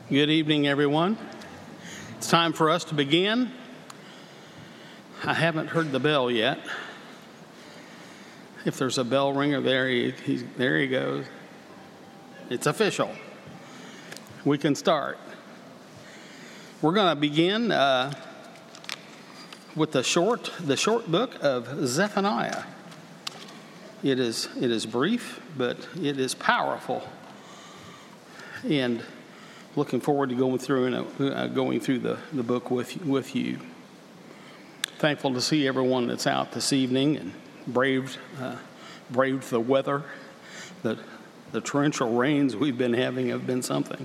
Good evening, everyone. It's time for us to begin. I haven't heard the bell yet. If there's a bell ringer, there he goes. It's official. We can start. We're going to begin with the short book of Zephaniah. It is brief, but it is powerful. And looking forward to going through the book with you. Thankful to see everyone that's out this evening and braved the weather. The torrential rains we've been having have been something.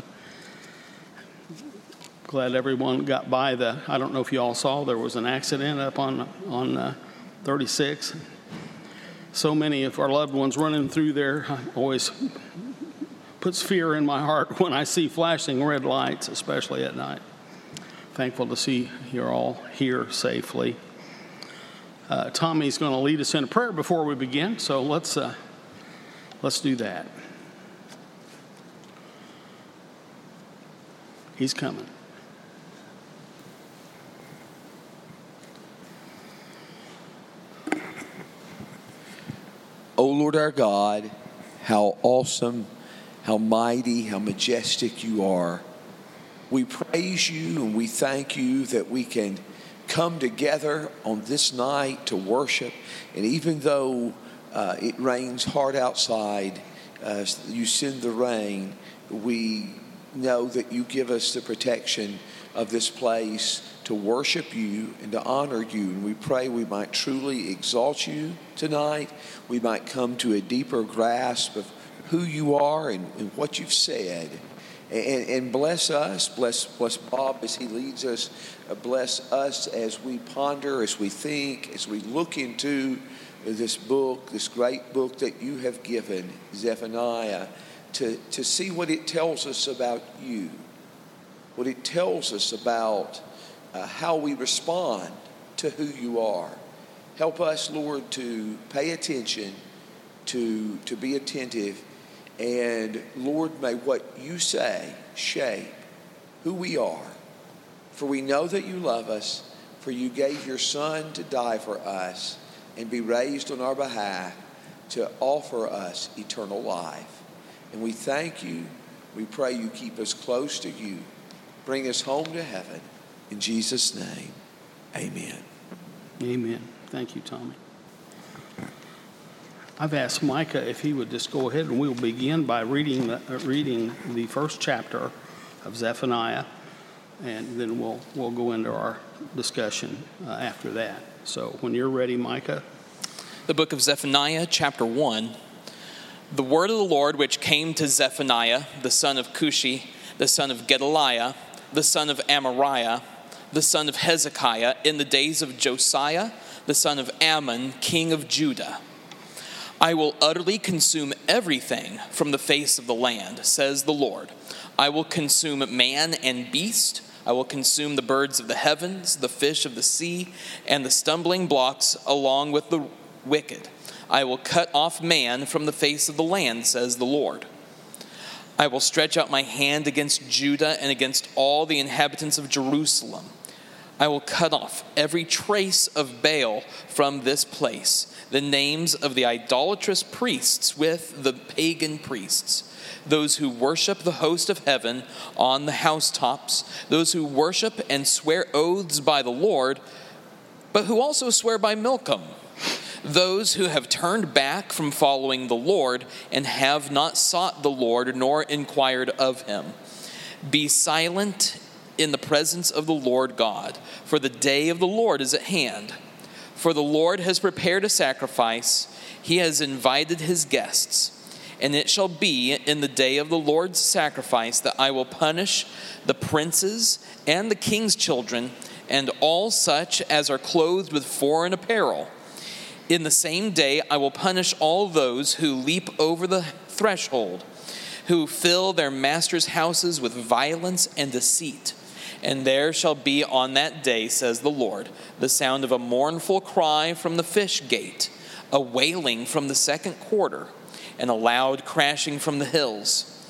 Glad everyone got by I don't know if you all saw, there was an accident up on 36. So many of our loved ones running through there. Always puts fear in my heart when I see flashing red lights, especially at night. Thankful to see you're all here safely. Tommy's going to lead us in a prayer before we begin, so let's do that. He's coming. O Lord our God, how awesome, how mighty, how majestic you are. We praise you and we thank you that we can come together on this night to worship. And even though it rains hard outside, you send the rain, we know that you give us the protection of this place to worship you and to honor you. And we pray we might truly exalt you tonight. We might come to a deeper grasp of who you are and what you've said. And bless us, bless Bob as he leads us. Bless us as we ponder, as we think, as we look into this book, this great book that you have given, Zephaniah, to see what it tells us about you, what it tells us about how we respond to who you are. Help us, Lord, to pay attention, to be attentive. And Lord, may what you say shape who we are. For we know that you love us, for you gave your Son to die for us and be raised on our behalf to offer us eternal life. And we thank you. We pray you keep us close to you. Bring us home to heaven. In Jesus' name, amen. Amen. Thank you, Tommy. I've asked Micah if he would just go ahead, and we'll begin by reading the first chapter of Zephaniah, and then we'll go into our discussion after that. So when you're ready, Micah. The book of Zephaniah, chapter 1. The word of the Lord which came to Zephaniah, the son of Cushi, the son of Gedaliah, the son of Amariah, the son of Hezekiah, in the days of Josiah, the son of Ammon, king of Judah. I will utterly consume everything from the face of the land, says the Lord. I will consume man and beast. I will consume the birds of the heavens, the fish of the sea, and the stumbling blocks along with the wicked. I will cut off man from the face of the land, says the Lord. I will stretch out my hand against Judah and against all the inhabitants of Jerusalem. I will cut off every trace of Baal from this place, the names of the idolatrous priests with the pagan priests, those who worship the host of heaven on the housetops, those who worship and swear oaths by the Lord, but who also swear by Milcom, those who have turned back from following the Lord and have not sought the Lord nor inquired of him. Be silent in the presence of the Lord God, for the day of the Lord is at hand. For the Lord has prepared a sacrifice, he has invited his guests. And it shall be in the day of the Lord's sacrifice that I will punish the princes and the king's children and all such as are clothed with foreign apparel. In the same day I will punish all those who leap over the threshold, who fill their masters' houses with violence and deceit. And there shall be on that day, says the Lord, the sound of a mournful cry from the fish gate, a wailing from the second quarter, and a loud crashing from the hills.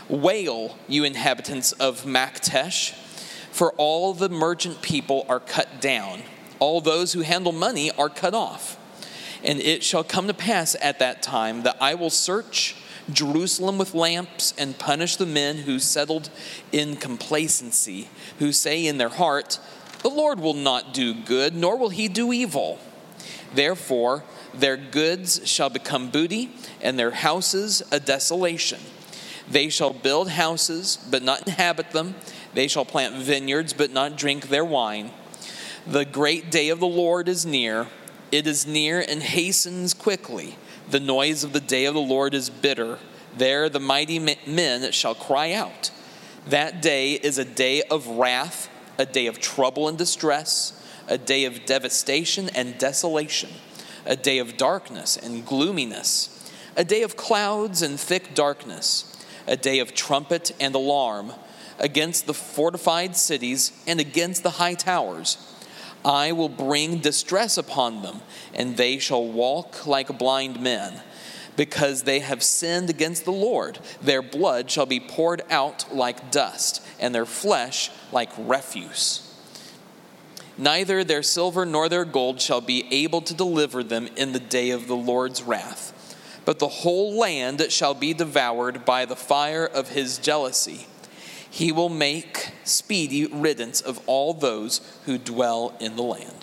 Wail, you inhabitants of Maktesh, for all the merchant people are cut down. All those who handle money are cut off. And it shall come to pass at that time that I will search Jerusalem with lamps and punish the men who settled in complacency, who say in their heart, the Lord will not do good, nor will he do evil. Therefore, their goods shall become booty, and their houses a desolation. They shall build houses, but not inhabit them. They shall plant vineyards, but not drink their wine. The great day of the Lord is near. It is near and hastens quickly. The noise of the day of the Lord is bitter. There the mighty men shall cry out. That day is a day of wrath, a day of trouble and distress, a day of devastation and desolation, a day of darkness and gloominess, a day of clouds and thick darkness, a day of trumpet and alarm against the fortified cities and against the high towers. I will bring distress upon them, and they shall walk like blind men, because they have sinned against the Lord. Their blood shall be poured out like dust, and their flesh like refuse. Neither their silver nor their gold shall be able to deliver them in the day of the Lord's wrath. But the whole land shall be devoured by the fire of his jealousy. He will make speedy riddance of all those who dwell in the land.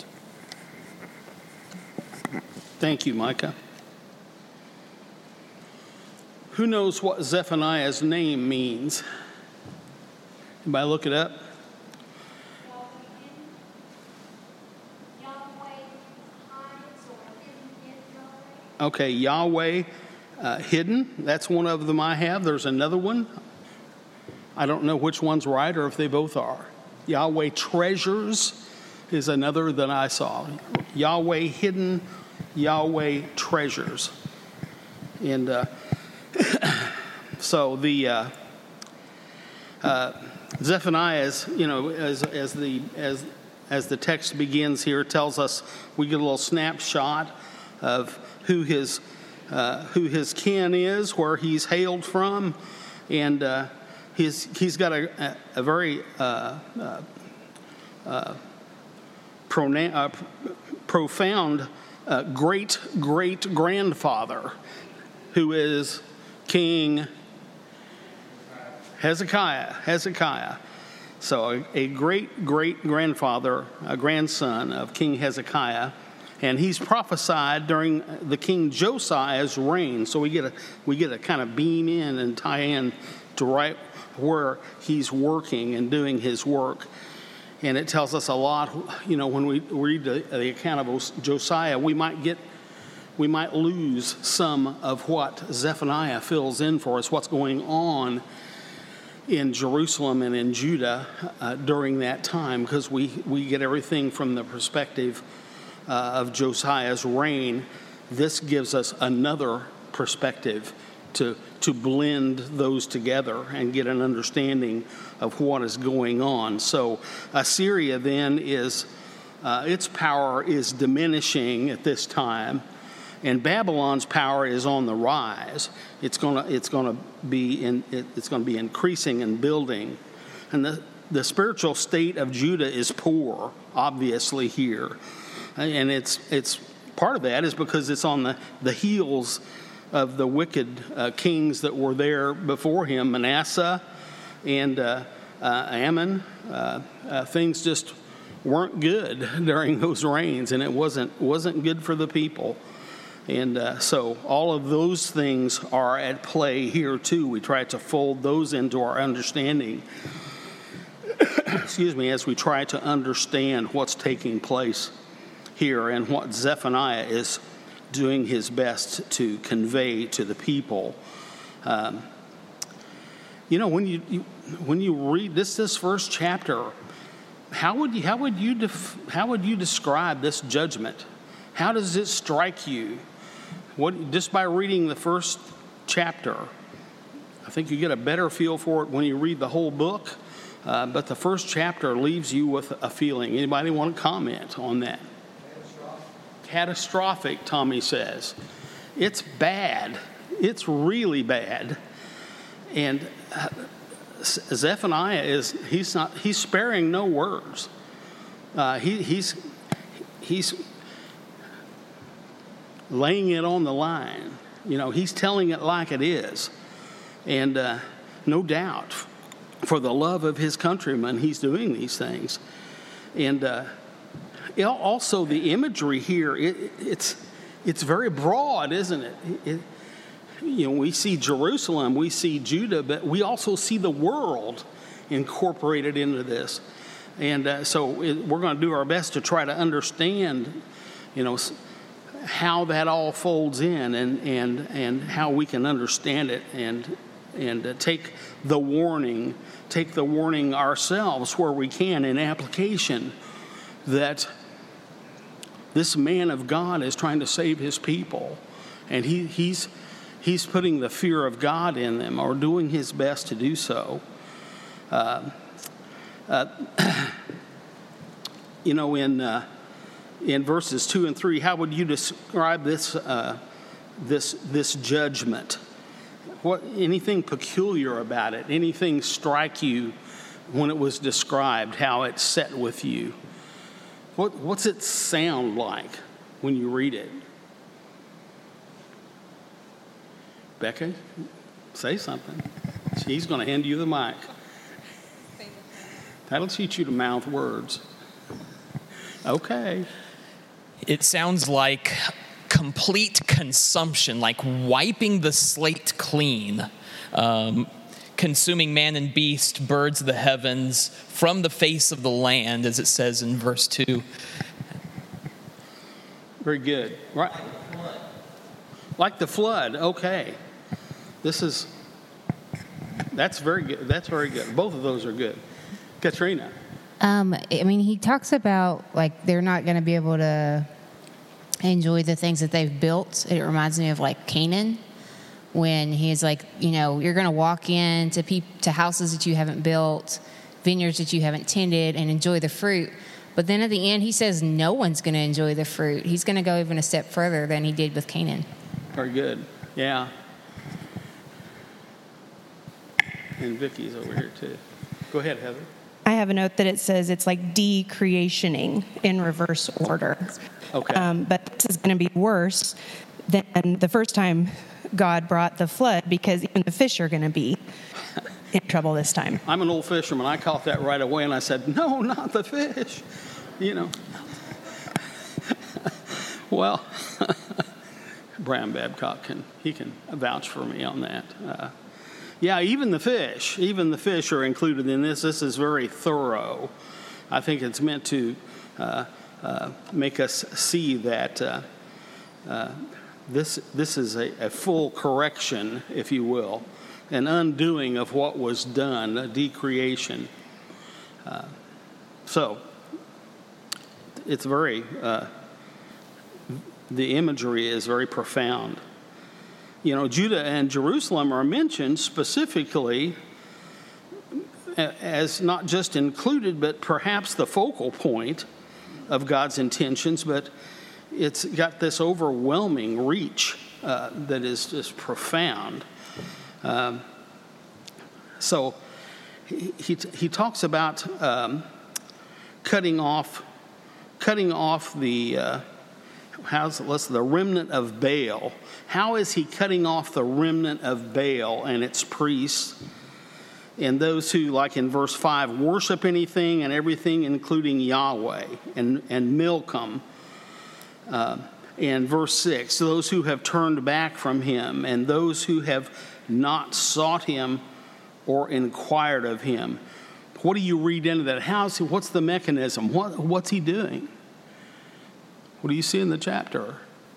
Thank you, Micah. Who knows what Zephaniah's name means? Anybody look it up? Okay, Yahweh hidden. That's one of them I have. There's another one. I don't know which one's right or if they both are. Yahweh treasures is another that I saw. Yahweh hidden, Yahweh treasures. And so the Zephaniah's, as the text begins here, tells us, we get a little snapshot of who his kin is, where he's hailed from, and he's got a very profound great-great-grandfather who is King Hezekiah. So a great-great-grandfather, a grandson of King Hezekiah, and he's prophesied during the King Josiah's reign. So we get a kind of beam in and tie in to right where he's working and doing his work. And it tells us a lot, when we read the account of Josiah, we might lose some of what Zephaniah fills in for us, what's going on in Jerusalem and in Judah during that time, because we get everything from the perspective of Josiah's reign. This gives us another perspective to blend those together and get an understanding of what is going on. So Assyria then is, its power is diminishing at this time, and Babylon's power is on the rise. It's going to be increasing and building, and the spiritual state of Judah is poor, obviously here, and it's part of that is because it's on the heels of the wicked kings that were there before him, Manasseh and Ammon. Things just weren't good during those reigns, and it wasn't good for the people. And so all of those things are at play here too. We try to fold those into our understanding, as we try to understand what's taking place here and what Zephaniah is doing his best to convey to the people. When you read this first chapter, how would you describe this judgment? How does it strike you? Just by reading the first chapter, I think you get a better feel for it when you read the whole book. But the first chapter leaves you with a feeling. Anybody want to comment on that? Catastrophic, Tommy says. It's bad. It's really bad. Zephaniah he's sparing no words. He's laying it on the line. He's telling it like it is. And no doubt, for the love of his countrymen, he's doing these things. And also the imagery here, it's very broad, isn't it? We see Jerusalem, we see Judah, but we also see the world incorporated into this. And so we're going to do our best to try to understand, how that all folds in and how we can understand it and take the warning ourselves where we can in application that this man of God is trying to save his people, and he's putting the fear of God in them, or doing his best to do so. In verses 2 and 3, how would you describe this judgment? Anything peculiar about it? Anything strike you when it was described? How it set with you? What's it sound like when you read it? Becca, say something. She's going to hand you the mic. That'll teach you to mouth words. Okay. It sounds like complete consumption, like wiping the slate clean, consuming man and beast, birds of the heavens, from the face of the land, as it says in verse 2. Very good. Right. Like the flood. Okay. That's very good. That's very good. Both of those are good. Katrina. He talks about they're not going to be able to enjoy the things that they've built. It reminds me of Canaan, when he's you're going to walk into houses that you haven't built, vineyards that you haven't tended, and enjoy the fruit. But then at the end, he says no one's going to enjoy the fruit. He's going to go even a step further than he did with Canaan. Very good. Yeah. And Vicky's over here too. Go ahead, Heather. I have a note that it says it's like decreationing in reverse order. Okay. But this is going to be worse than the first time God brought the flood, because even the fish are going to be in trouble this time. I'm an old fisherman. I caught that right away, and I said, no, not the fish. Well, Brian Babcock can vouch for me on that. Yeah, even the fish are included in this. This is very thorough. I think it's meant to make us see that this is a full correction, if you will, an undoing of what was done, a decreation. So it's very, the imagery is very profound. Judah and Jerusalem are mentioned specifically as not just included, but perhaps the focal point of God's intentions, but it's got this overwhelming reach that is just profound. So he talks about cutting off the the remnant of Baal. How is he cutting off the remnant of Baal and its priests and those who, like in verse 5, worship anything and everything, including Yahweh and Milcom? And verse 6, those who have turned back from him and those who have not sought him or inquired of him. What do you read into that? What's the mechanism? What's he doing? What do you see in the chapter?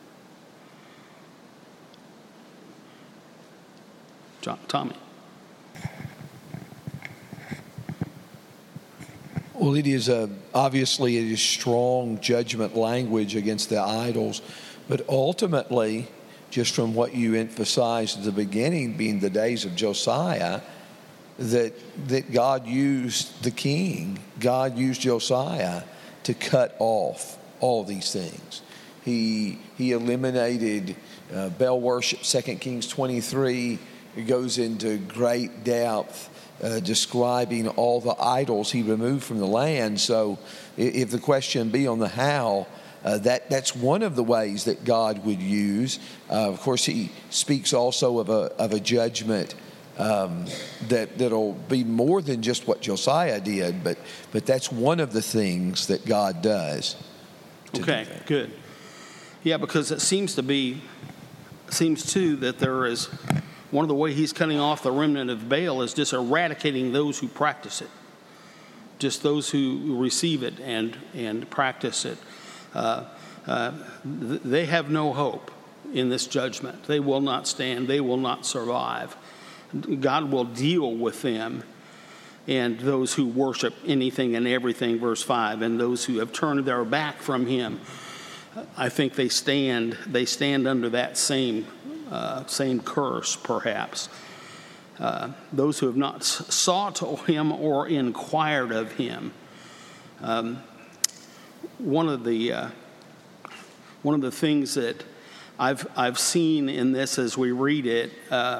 Tommy. Well, it is obviously it is strong judgment language against the idols, but ultimately, just from what you emphasized at the beginning, being the days of Josiah, that God used the king, God used Josiah to cut off all these things. He eliminated Baal worship, 2 Kings 23. goes into great depth describing all the idols he removed from the land. So if the question be on the how, that's one of the ways that God would use. Of course, he speaks also of a judgment that'll be more than just what Josiah did, but that's one of the things that God does. Okay, good. Yeah, because it seems too that there is one of the way he's cutting off the remnant of Baal is just eradicating those who practice it, just those who receive it and practice it. They have no hope in this judgment. They will not stand. They will not survive. God will deal with them and those who worship anything and everything, verse 5, and those who have turned their back from him. I think they stand under that same curse, perhaps. Those who have not sought him or inquired of him. One of the things that I've seen in this as we read it,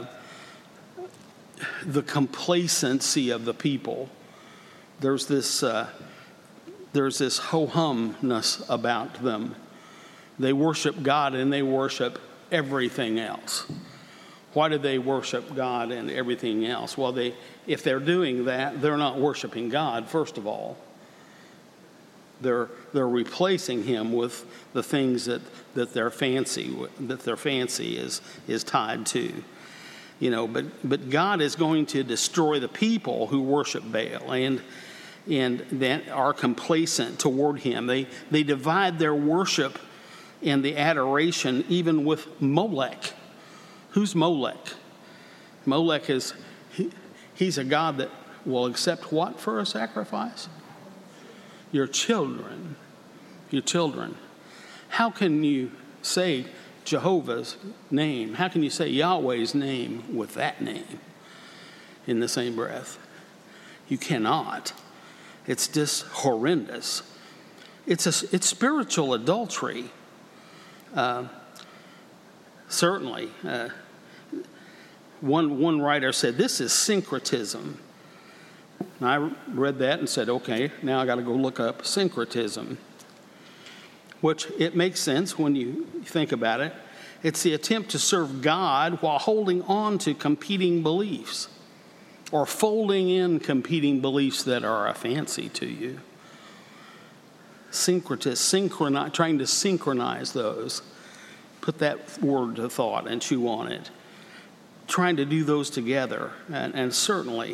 the complacency of the people. There's this ho-humness about them. They worship God and they worship everything else. Why do they worship God and everything else? Well, if they're doing that, they're not worshiping God, first of all. They're replacing him with the things that their fancy is tied to. You know, but God is going to destroy the people who worship Baal and that are complacent toward him. They divide their worship and the adoration even with Molech. Who's Molech? Molech he's a god that will accept what for a sacrifice? Your children. Your children. How can you say Jehovah's name? How can you say Yahweh's name with that name in the same breath? You cannot. It's just horrendous. It's spiritual adultery. Certainly. One writer said, this is syncretism. And I read that and said, okay, now I got to go look up syncretism. Which it makes sense when you think about it. It's the attempt to serve God while holding on to competing beliefs or folding in competing beliefs that are a fancy to you. Trying to synchronize those. Put that word to thought and chew on it. Trying to do those together, and certainly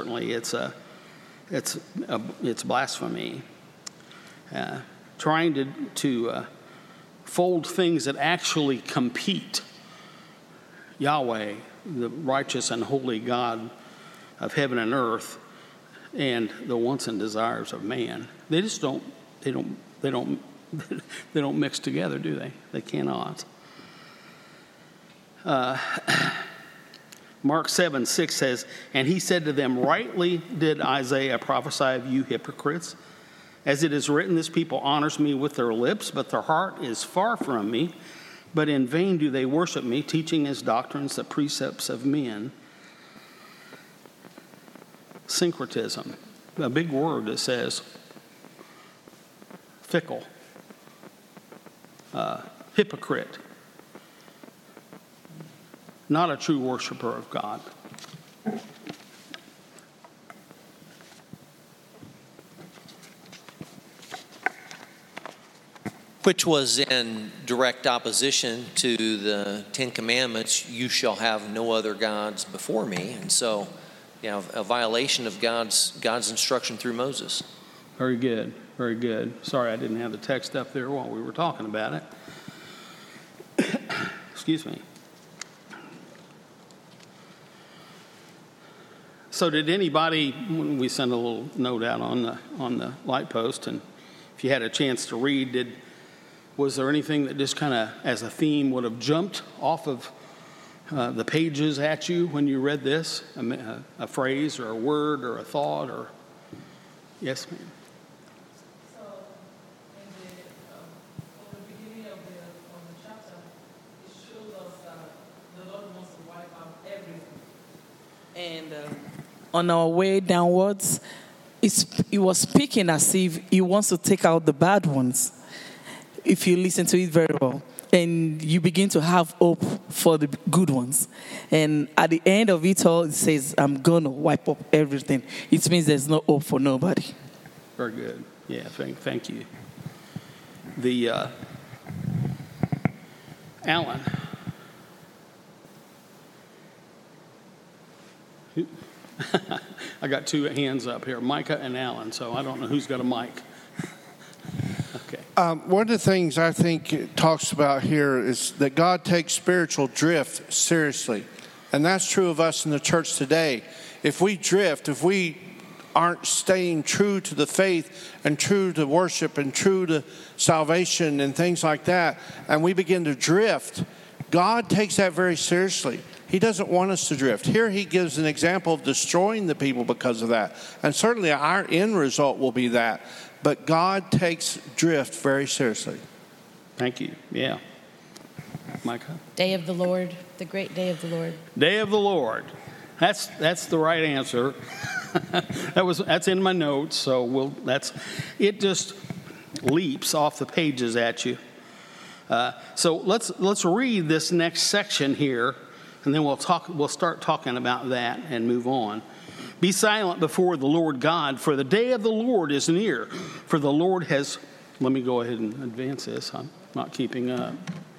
it's blasphemy. Trying to fold things that actually compete. Yahweh, the righteous and holy God of heaven and earth, and the wants and desires of man. They just don't mix together, do they? They cannot. Mark 7:6 says, and he said to them, rightly did Isaiah prophesy of you hypocrites. As it is written, this people honors me with their lips, but their heart is far from me. But in vain do they worship me, teaching as doctrines the precepts of men. Syncretism, a big word that says fickle, hypocrite, not a true worshiper of God. Which was in direct opposition to the Ten Commandments, you shall have no other gods before me. And so, a violation of God's instruction through Moses. Very good, very good. Sorry I didn't have the text up there while we were talking about it. Excuse me. So did anybody, we sent a little note out on the light post, and if you had a chance to read, was there anything that just kind of, as a theme, would have jumped off of the pages at you when you read this? A phrase or a word or a thought or... Yes, ma'am. So, in the beginning of the chapter, it shows us that the Lord wants to wipe out everything. on our way downwards, he was speaking as if he wants to take out the bad ones, if you listen to it very well. And you begin to have hope for the good ones. And at the end of it all, it says, I'm going to wipe up everything. It means there's no hope for nobody. Very good. Yeah, thank you. The Alan. I got two hands up here, Micah and Alan, so I don't know who's got a mic. Okay. One of the things I think it talks about here is that God takes spiritual drift seriously. And that's true of us in the church today. If we drift, if we aren't staying true to the faith and true to worship and true to salvation and things like that, and we begin to drift, God takes that very seriously. He doesn't want us to drift. Here he gives an example of destroying the people because of that. And certainly our end result will be that. But God takes drift very seriously. Thank you. Yeah. Micah? Day of the Lord, the great day of the Lord. Day of the Lord. That's the right answer. That's in my notes, so it just leaps off the pages at you. So let's read this next section here, and then we'll start talking about that and move on. Be silent before the Lord God, for the day of the Lord is near. For the Lord has... Let me go ahead and advance this. I'm not keeping up.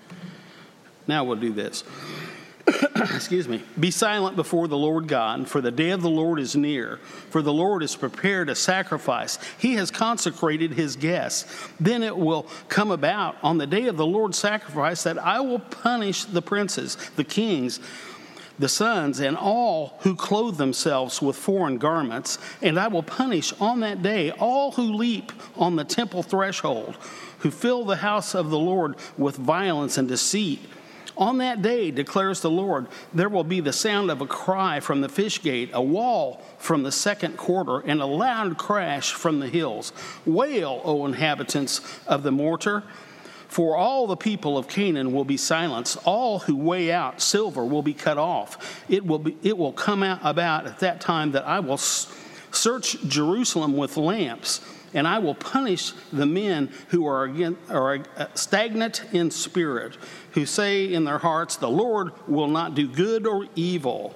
Now we'll do this. Excuse me. Be silent before the Lord God, for the day of the Lord is near. For the Lord has prepared a sacrifice. He has consecrated his guests. Then it will come about on the day of the Lord's sacrifice that I will punish the princes, the kings, the sons, and all who clothe themselves with foreign garments. And I will punish on that day all who leap on the temple threshold, who fill the house of the Lord with violence and deceit. On that day, declares the Lord, there will be the sound of a cry from the fish gate, a wall from the second quarter, and a loud crash from the hills. Wail, O inhabitants of the mortar, for all the people of Canaan will be silenced. All who weigh out silver will be cut off. It will come out about at that time that I will search Jerusalem with lamps, and I will punish the men who are stagnant in spirit, who say in their hearts, the Lord will not do good or evil.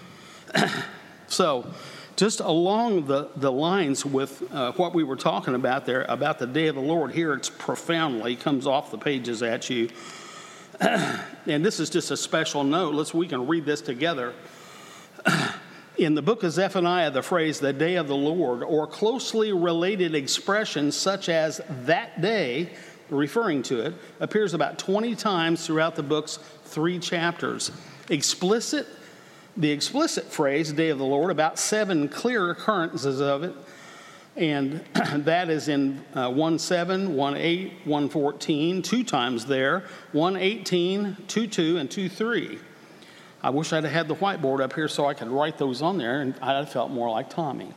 So, just along the lines with what we were talking about there, about the day of the Lord, here it's profoundly comes off the pages at you. And this is just a special note. We can read this together. In the book of Zephaniah, the phrase, the day of the Lord, or closely related expressions such as that day, referring to it, appears about 20 times throughout the book's 3 chapters. The explicit phrase, day of the Lord, about 7 clear occurrences of it, and that is in 1:7, 1:8, 1:14, 2 times there, 1:18, 2:2, and 2:3. I wish I'd had the whiteboard up here so I could write those on there, and I felt more like Tommy.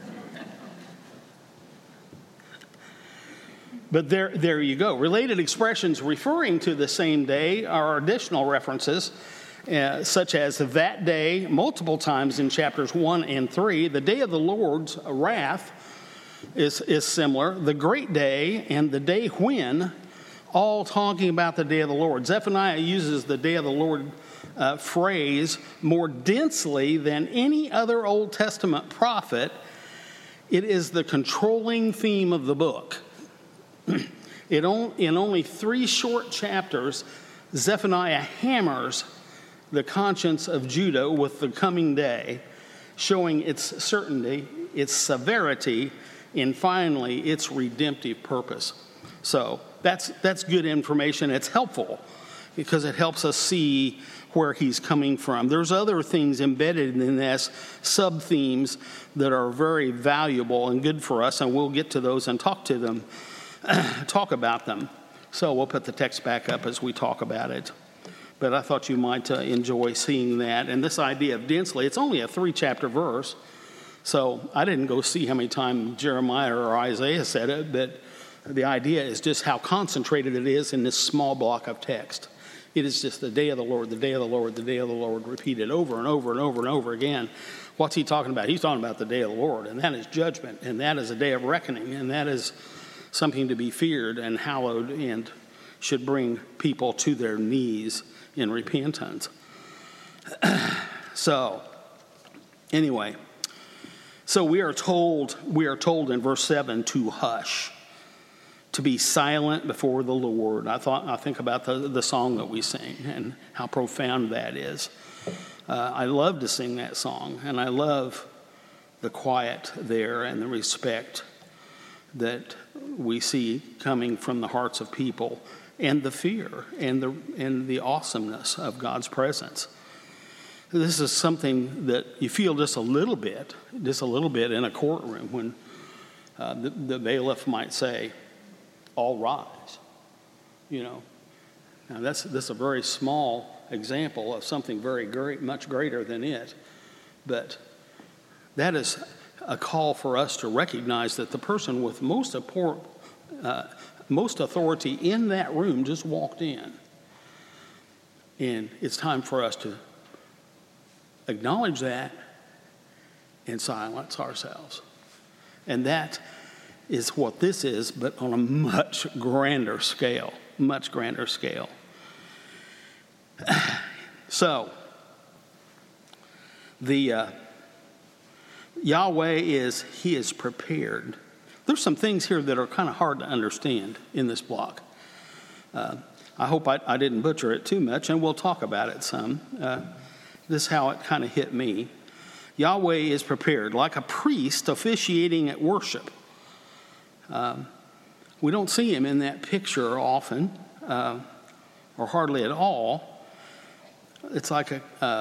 But there you go. Related expressions referring to the same day are additional references, such as that day, multiple times in chapters 1 and 3. The day of the Lord's wrath is similar. The great day and the day when, all talking about the day of the Lord. Zephaniah uses the day of the Lord phrase more densely than any other Old Testament prophet. It is the controlling theme of the book. In only 3 short chapters, Zephaniah hammers the conscience of Judah with the coming day, showing its certainty, its severity, and finally its redemptive purpose. So that's good information. It's helpful because it helps us see where he's coming from. There's other things embedded in this, sub-themes that are very valuable and good for us, and we'll get to those and talk about them. So we'll put the text back up as we talk about it. But I thought you might enjoy seeing that. And this idea of densely, it's only a 3-chapter verse. So I didn't go see how many times Jeremiah or Isaiah said it, but the idea is just how concentrated it is in this small block of text. It is just the day of the Lord, the day of the Lord, the day of the Lord, repeated over and over and over and over again. What's he talking about? He's talking about the day of the Lord, and that is judgment, and that is a day of reckoning, and that is something to be feared and hallowed and should bring people to their knees in repentance. So, anyway, so we are told in verse 7 to hush, to be silent before the Lord. I think about the song that we sing and how profound that is. I love to sing that song, and I love the quiet there and the respect that we see coming from the hearts of people, and the fear and the awesomeness of God's presence. This is something that you feel just a little bit in a courtroom when the bailiff might say, "All rise." You know, now this is a very small example of something very great, much greater than it, but that is a call for us to recognize that the person with most authority in that room just walked in, and it's time for us to acknowledge that and silence ourselves. And that is what this is, but on a much grander scale. So, the Yahweh He is prepared. There's some things here that are kind of hard to understand in this block. I hope I didn't butcher it too much, and we'll talk about it some. This is how it kind of hit me. Yahweh is prepared, like a priest officiating at worship. We don't see him in that picture often, or hardly at all. It's like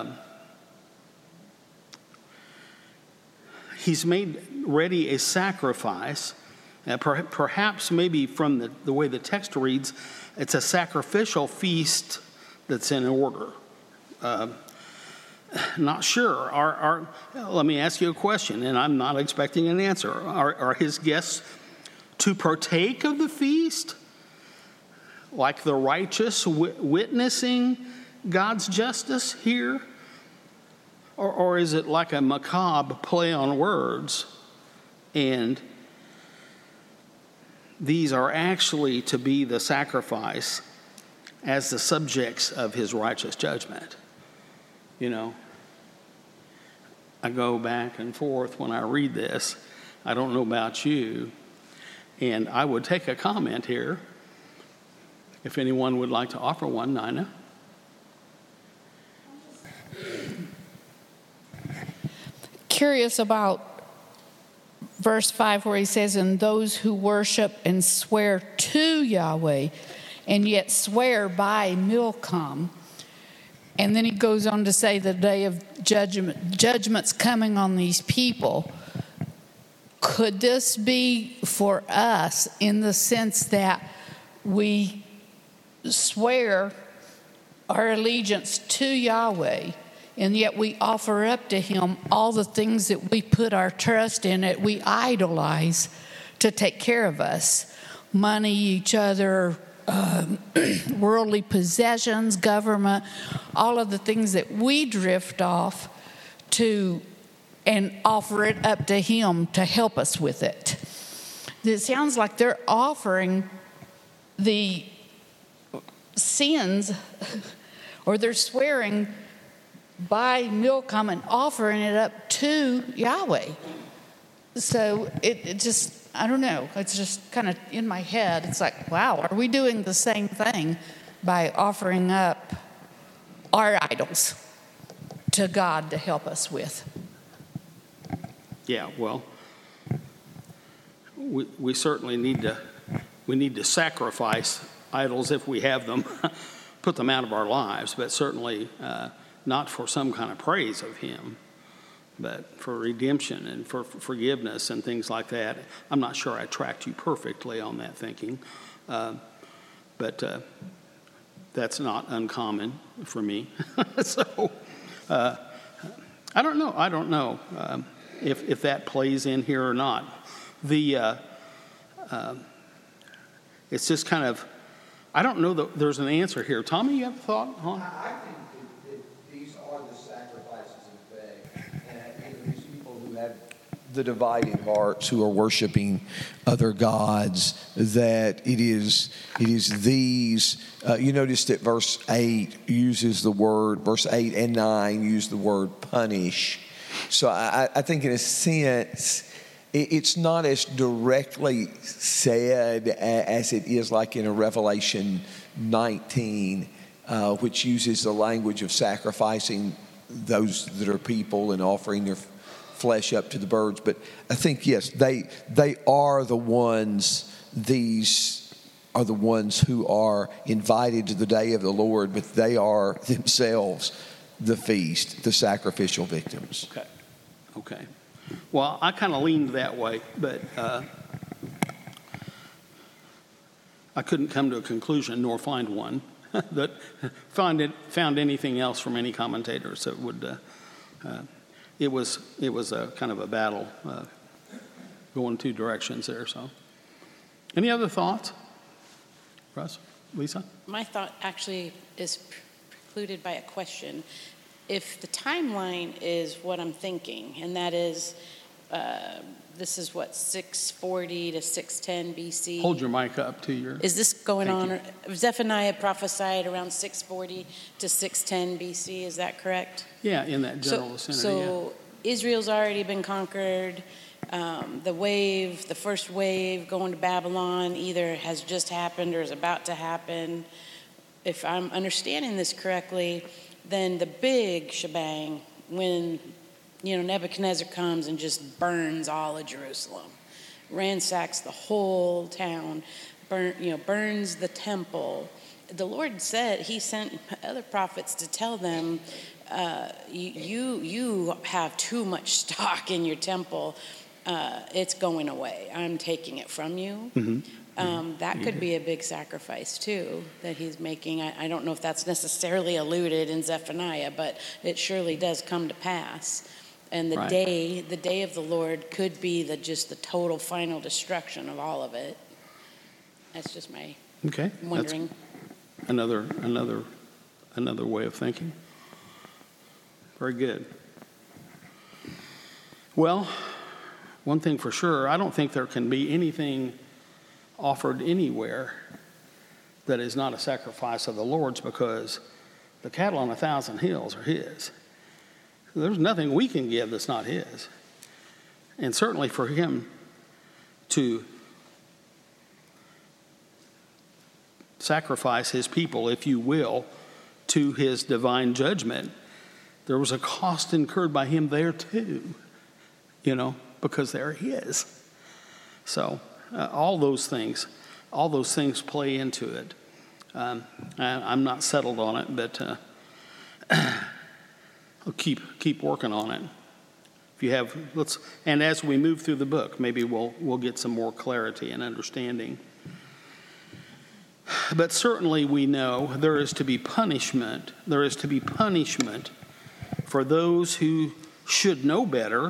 he's made ready a sacrifice. Perhaps maybe from the way the text reads, it's a sacrificial feast that's in order. Not sure. Let me ask you a question, and I'm not expecting an answer. Are his guests to partake of the feast, like the righteous witnessing God's justice here? Or is it like a macabre play on words, and these are actually to be the sacrifice as the subjects of his righteous judgment? You know, I go back and forth when I read this. I don't know about you, and I would take a comment here if anyone would like to offer one. Nina? Curious about verse 5 where he says, "And those who worship and swear to Yahweh, and yet swear by Milcom." And then he goes on to say the day of judgment's coming on these people. Could this be for us in the sense that we swear our allegiance to Yahweh, and yet we offer up to him all the things that we put our trust in, that we idolize to take care of us? Money, each other, worldly possessions, government, all of the things that we drift off to and offer it up to him to help us with it. It sounds like they're offering the sins, or they're swearing by Milcom and offering it up to Yahweh. So it just, I don't know, it's just kind of in my head. It's like, wow, are we doing the same thing by offering up our idols to God to help us with? Yeah, well, we certainly need to sacrifice idols if we have them, put them out of our lives, but certainly not for some kind of praise of him, but for redemption and for forgiveness and things like that. I'm not sure I tracked you perfectly on that thinking, but that's not uncommon for me. So I don't know if that plays in here or not. It's just kind of, I don't know that there's an answer here. Tommy, you have a thought? I think that these are the sacrifices of faith. And the divided hearts who are worshiping other gods, that it is these. You notice that verse 8 uses the word, verse 8 and 9 use the word punish. So I think in a sense, it's not as directly said as it is like in a Revelation 19, which uses the language of sacrificing those that are people and offering their flesh up to the birds. But I think, yes, they are the ones, these are the ones who are invited to the day of the Lord, but they are themselves the feast, the sacrificial victims. Okay. Well, I kind of leaned that way, but I couldn't come to a conclusion nor find one that found anything else from any commentators that would. It was a kind of a battle going two directions there. So, any other thoughts, Russ, Lisa? My thought actually is precluded by a question. If the timeline is what I'm thinking, and that is, this is what, 640 to 610 BC? Hold your mic up to your... Is this going on? Zephaniah prophesied around 640 to 610 BC, is that correct? Yeah, in that general vicinity. So Israel's already been conquered. The first wave going to Babylon either has just happened or is about to happen. If I'm understanding this correctly, then the big shebang, when Nebuchadnezzar comes and just burns all of Jerusalem, ransacks the whole town, burns the temple. The Lord said He sent other prophets to tell them, you have too much stock in your temple. It's going away. I'm taking it from you. Mm-hmm. That could be a big sacrifice too that He's making. I don't know if that's necessarily alluded in Zephaniah, but it surely does come to pass. And the day of the Lord could be the total final destruction of all of it. That's just my wondering. That's another way of thinking. Very good. Well, one thing for sure, I don't think there can be anything offered anywhere that is not a sacrifice of the Lord's, because the cattle on 1,000 hills are His. There's nothing we can give that's not His. And certainly for Him to sacrifice His people, if you will, to His divine judgment, there was a cost incurred by Him there too, because they're His. So all those things play into it. I'm not settled on it, but I'll keep working on it. If you have, and as we move through the book, maybe we'll get some more clarity and understanding. But certainly we know there is to be punishment. There is to be punishment for those who should know better.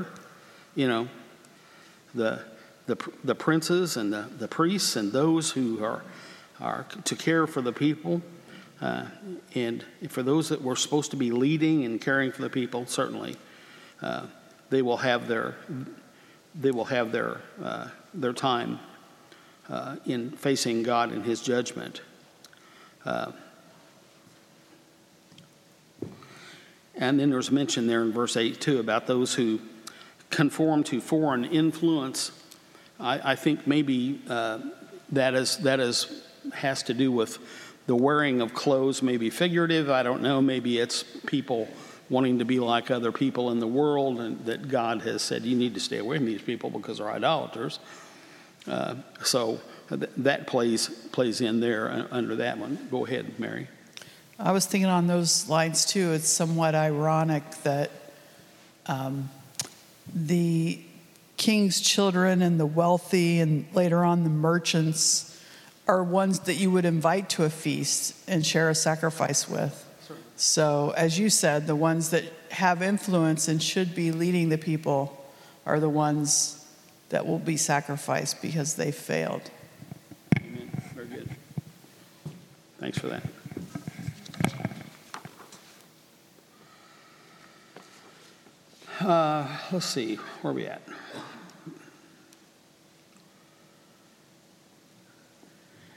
The princes and the priests and those who are to care for the people, and for those that were supposed to be leading and caring for the people, certainly they will have their time in facing God and His judgment. And then there's mention there in verse 8 too about those who conform to foreign influence. I think maybe that has to do with the wearing of clothes, maybe figurative. I don't know. Maybe it's people wanting to be like other people in the world, and that God has said you need to stay away from these people because they're idolaters. So that plays in there under that one. Go ahead, Mary. I was thinking on those lines too. It's somewhat ironic that the king's children and the wealthy and later on the merchants are ones that you would invite to a feast and share a sacrifice with. Sure. So as you said, the ones that have influence and should be leading the people are the ones that will be sacrificed because they failed. Amen. Very good. Thanks for that. Let's see, where are we at?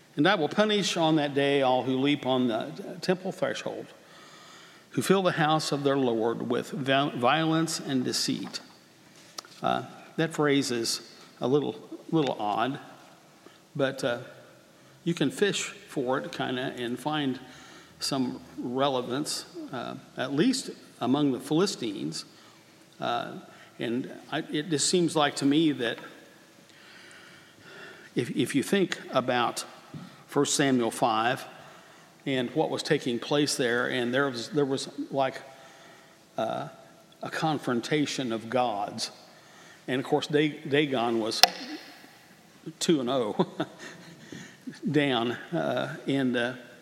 And I will punish on that day all who leap on the temple threshold, who fill the house of their Lord with violence and deceit. That phrase is a little odd, but you can fish for it kind of and find some relevance, at least among the Philistines. It just seems like to me that if you think about 1 Samuel 5 and what was taking place there, and there was like a confrontation of gods. And of course, Dagon was 2-0 down, and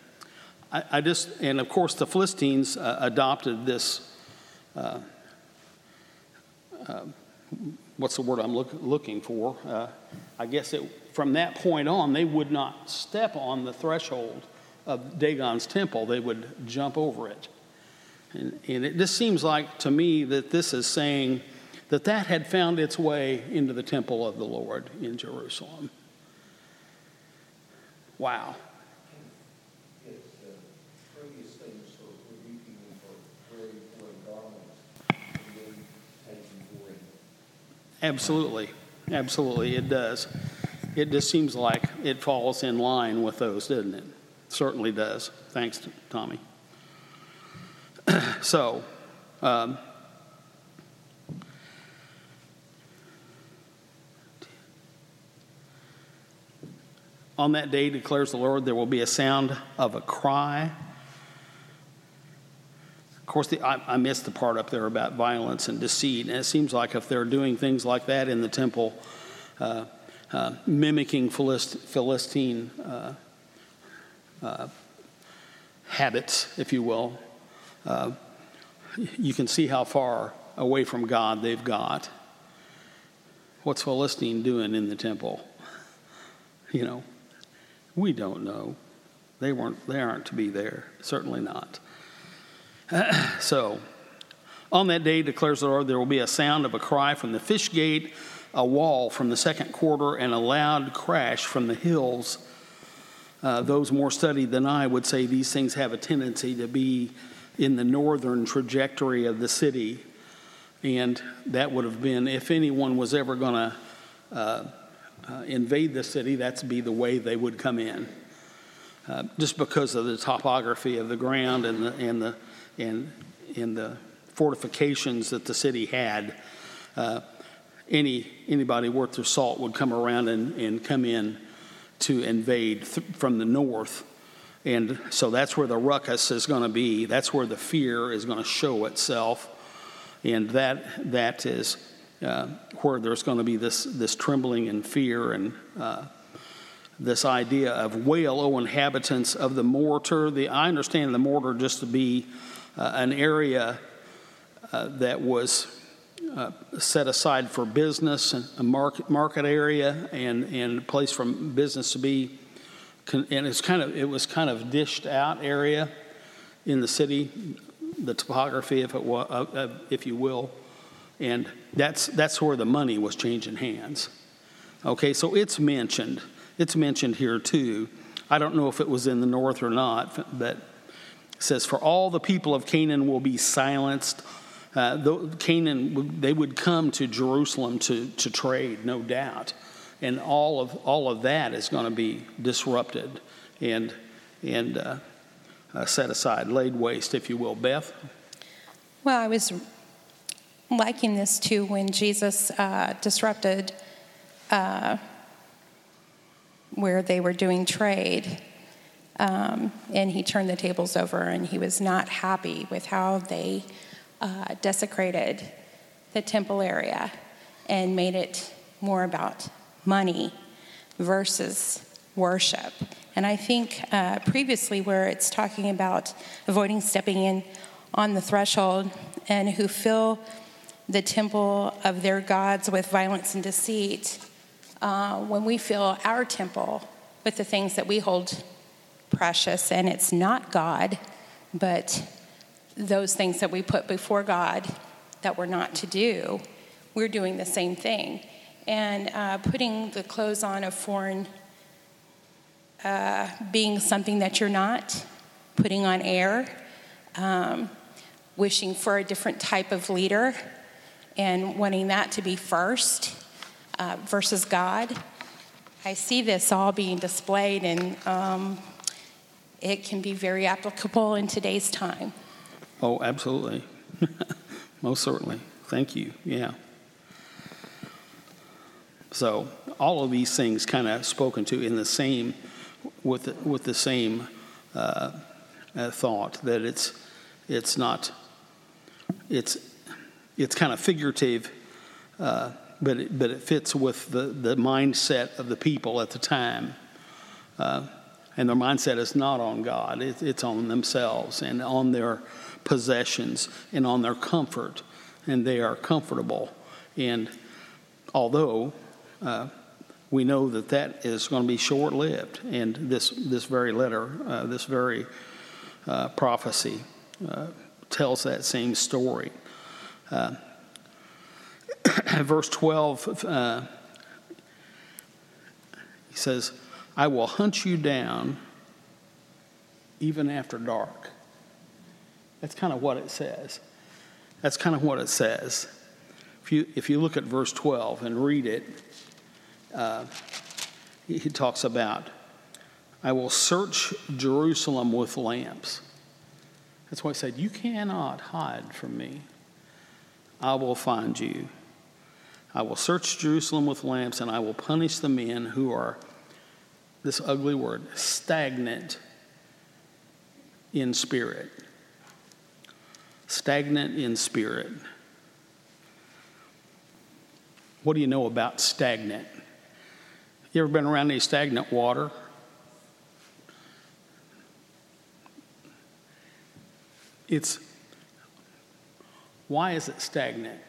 of course the Philistines adopted this. What's the word I'm looking for? I guess from that point on, they would not step on the threshold of Dagon's temple. They would jump over it. And it just seems like to me that this is saying that had found its way into the temple of the Lord in Jerusalem. Wow. Absolutely. Absolutely, it does. It just seems like it falls in line with those, doesn't it? Certainly does. Thanks, Tommy. So, on that day, declares the Lord, there will be a sound of a cry. Of course, I missed the part up there about violence and deceit. And it seems like if they're doing things like that in the temple, mimicking Philistine habits, if you will, you can see how far away from God they've got. What's Philistine doing in the temple? You know, we don't know. They aren't to be there. Certainly not. So, on that day, declares the Lord, there will be a sound of a cry from the fish gate, a wall from the second quarter, and a loud crash from the hills. Those more studied than I would say these things have a tendency to be in the northern trajectory of the city. And that would have been, if anyone was ever going to invade the city, that's be the way they would come in. Just because of the topography of the ground and the fortifications that the city had, anybody worth their salt would come around and come in to invade from the north. And so that's where the ruckus is going to be. That's where the fear is going to show itself. And that is where there's going to be this trembling and fear and this idea of wail, O inhabitants of the mortar. I understand the mortar just to be an area that was set aside for business, a market area, and a place for business to be. And it was kind of dished out area in the city, the topography, if you will, and that's where the money was changing hands. Okay, so it's mentioned. It's mentioned here too. I don't know if it was in the north or not, but it says, "For all the people of Canaan will be silenced." Canaan, they would come to Jerusalem to trade, no doubt, and all of that is going to be disrupted and set aside, laid waste, if you will. Beth? Well, I was liking this to when Jesus disrupted where they were doing trade, and he turned the tables over, and he was not happy with how they desecrated the temple area and made it more about money versus worship. And I think previously where it's talking about avoiding stepping in on the threshold and who fill the temple of their gods with violence and deceit, when we fill our temple with the things that we hold precious, and it's not God, but those things that we put before God that we're not to do, we're doing the same thing. And putting the clothes on of foreign being something that you're not, putting on air, wishing for a different type of leader, and wanting that to be first versus God. I see this all being displayed, and it can be very applicable in today's time. Oh, absolutely. Most certainly. Thank you. Yeah. So all of these things kind of spoken to in the same, with the same thought that it's not, it's kind of figurative, but it fits with the mindset of the people at the time, and their mindset is not on God. It's on themselves and on their possessions and on their comfort, and they are comfortable. And although we know that is going to be short-lived, and this very letter, this very prophecy tells that same story. Verse 12, he says, I will hunt you down even after dark. That's kind of what it says. That's kind of what it says. If you look at verse 12 and read it, he talks about, I will search Jerusalem with lamps. That's why he said, you cannot hide from me. I will find you. I will search Jerusalem with lamps, and I will punish the men who are, this ugly word, stagnant in spirit. Stagnant in spirit. What do you know about stagnant? You ever been around any stagnant water? Why is it stagnant?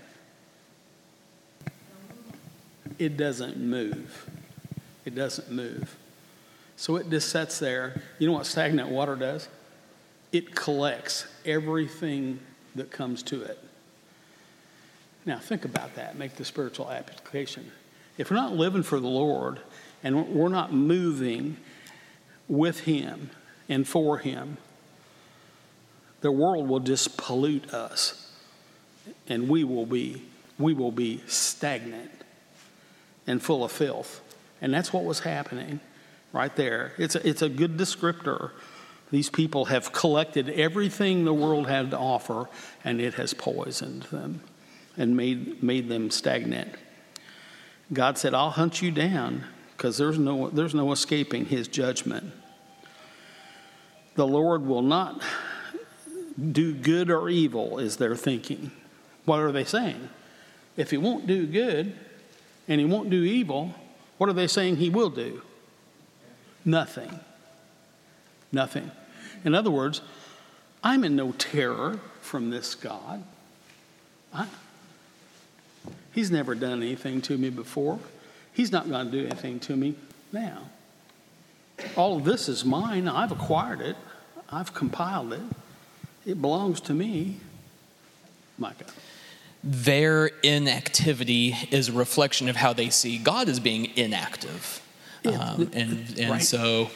It doesn't move. It doesn't move. So it just sits there. You know what stagnant water does? It collects everything that comes to it. Now think about that. Make the spiritual application. If we're not living for the Lord and we're not moving with Him and for Him, the world will just pollute us, and we will be stagnant and full of filth. And that's what was happening right there. It's a good descriptor. These people have collected everything the world had to offer, and it has poisoned them and made them stagnant. God said, I'll hunt you down, because there's no escaping His judgment. The Lord will not do good or evil, is their thinking. What are they saying? If He won't do good and He won't do evil, what are they saying He will do? Nothing. Nothing. In other words, I'm in no terror from this God. He's never done anything to me before. He's not going to do anything to me now. All of this is mine. I've acquired it. I've compiled it. It belongs to me. Micah. Their inactivity is a reflection of how they see God as being inactive. Right. So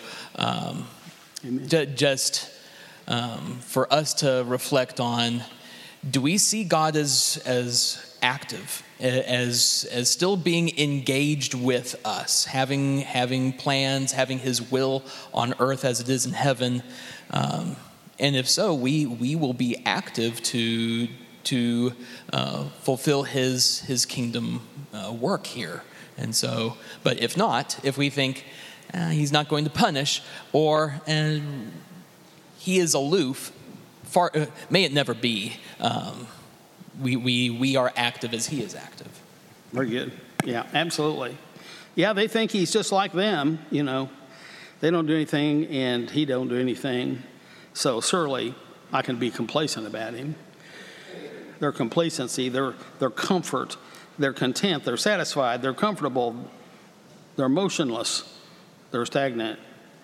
just for us to reflect on, do we see God as active, as still being engaged with us, having plans, having His will on earth as it is in heaven? And if so, we will be active to fulfill His kingdom work here. And so, but if not, if we think He's not going to punish, or He is aloof, may it never be. We are active as He is active. Very good. Yeah, absolutely. Yeah, they think He's just like them. You know, they don't do anything, and He don't do anything. So surely I can be complacent about Him. Their complacency, their comfort, they're content, they're satisfied, they're comfortable, they're motionless, they're stagnant.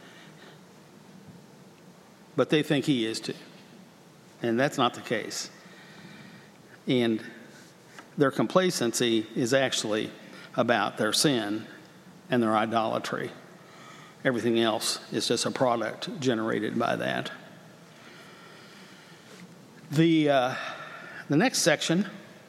But they think He is too. And that's not the case. And their complacency is actually about their sin and their idolatry. Everything else is just a product generated by that. The next section,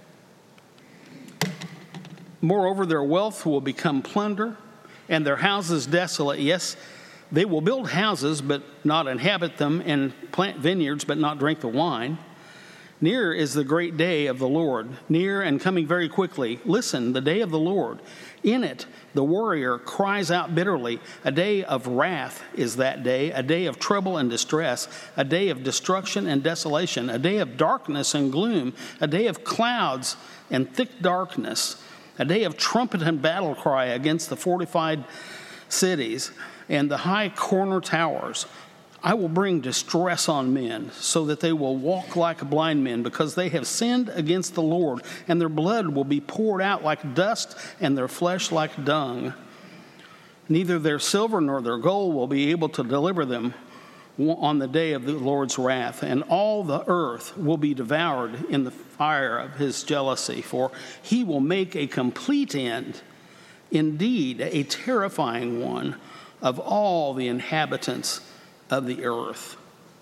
moreover, their wealth will become plunder, and their houses desolate. Yes, they will build houses, but not inhabit them, and plant vineyards, but not drink the wine. Near is the great day of the Lord, near and coming very quickly. Listen, the day of the Lord. In it, the warrior cries out bitterly. A day of wrath is that day, a day of trouble and distress, a day of destruction and desolation, a day of darkness and gloom, a day of clouds and thick darkness, a day of trumpet and battle cry against the fortified cities and the high corner towers. I will bring distress on men so that they will walk like blind men, because they have sinned against the Lord, and their blood will be poured out like dust and their flesh like dung. Neither their silver nor their gold will be able to deliver them on the day of the Lord's wrath, and all the earth will be devoured in the fire of his jealousy, for he will make a complete end, indeed a terrifying one, of all the inhabitants of the earth.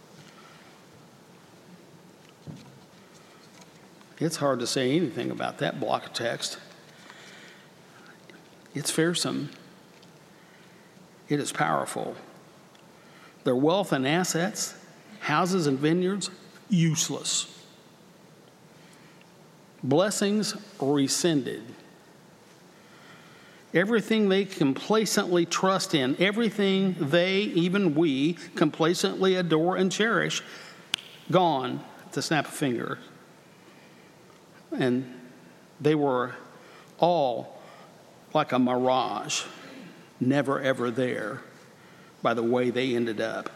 It's hard to say anything about that block of text. It's fearsome. It is powerful. Their wealth and assets, houses and vineyards, useless. Blessings rescinded. Everything they complacently trust in, everything they, even we, complacently adore and cherish, gone at the snap of a finger. And they were all like a mirage, never ever there, by the way they ended up.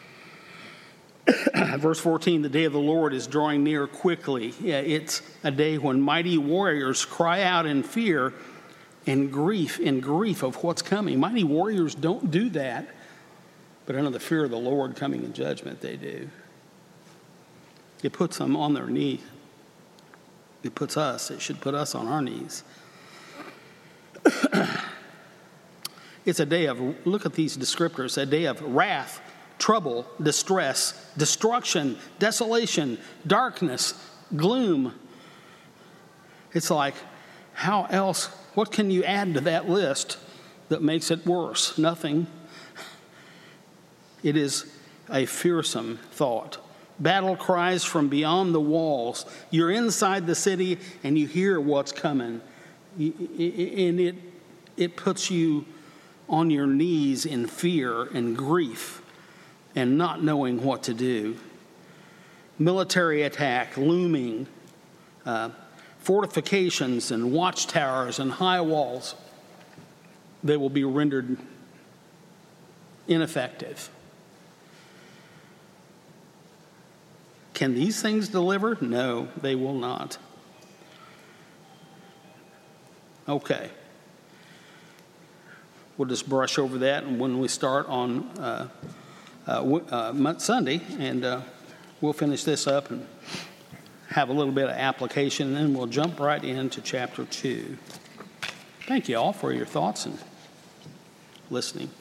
Verse 14, the day of the Lord is drawing near quickly. Yeah, it's a day when mighty warriors cry out in fear and grief of what's coming. Mighty warriors don't do that, but under the fear of the Lord coming in judgment, they do. It puts them on their knees. It should put us on our knees. It's a day of, look at these descriptors, a day of wrath, trouble, distress, destruction, desolation, darkness, gloom. It's like, how else, what can you add to that list that makes it worse? Nothing. It is a fearsome thought. Battle cries from beyond the walls. You're inside the city and you hear what's coming. And it puts you on your knees in fear and grief and not knowing what to do. Military attack looming, fortifications and watchtowers and high walls, they will be rendered ineffective. Can these things deliver? No, they will not. Okay. We'll just brush over that, and when we start on Sunday, and we'll finish this up and have a little bit of application, and then we'll jump right into chapter 2. Thank you all for your thoughts and listening.